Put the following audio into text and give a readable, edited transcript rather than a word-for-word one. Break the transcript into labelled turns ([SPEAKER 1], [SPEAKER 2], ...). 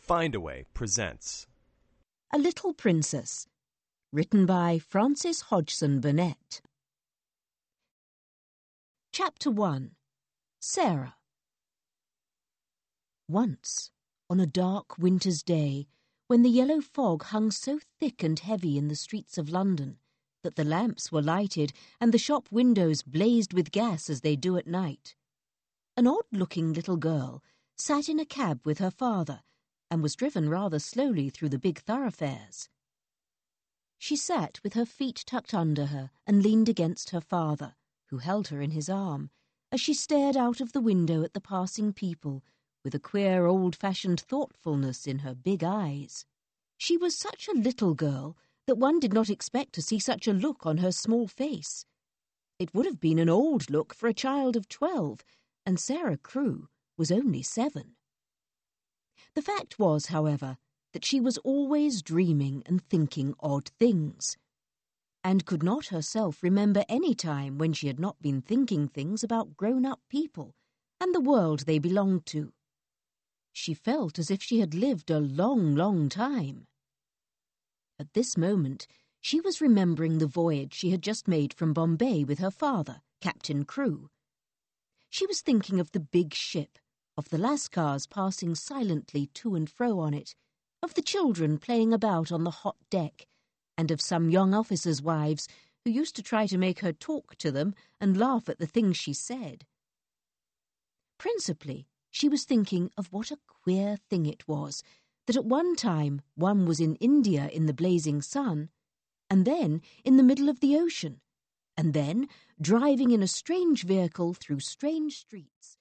[SPEAKER 1] Findaway presents
[SPEAKER 2] A Little Princess, written by Frances Hodgson Burnett. Chapter 1. Sarah. Once, on a dark winter's day, when the yellow fog hung so thick and heavy in the streets of London that the lamps were lighted and the shop windows blazed with gas as they do at night, an odd-looking little girl sat in a cab with her father and was driven rather slowly through the big thoroughfares. She sat with her feet tucked under her and leaned against her father, who held her in his arm, as she stared out of the window at the passing people with a queer old-fashioned thoughtfulness in her big eyes. She was such a little girl that one did not expect to see such a look on her small face. It would have been an old look for a child of 12, and Sarah Crewe was only 7. The fact was, however, that she was always dreaming and thinking odd things, and could not herself remember any time when she had not been thinking things about grown-up people and the world they belonged to. She felt as if she had lived a long, long time. At this moment, she was remembering the voyage she had just made from Bombay with her father, Captain Crewe. She was thinking of the big ship, of the lascars passing silently to and fro on it, of the children playing about on the hot deck, and of some young officers' wives who used to try to make her talk to them and laugh at the things she said. Principally, she was thinking of what a queer thing it was that at one time one was in India in the blazing sun, and then in the middle of the ocean, and then driving in a strange vehicle through strange streets,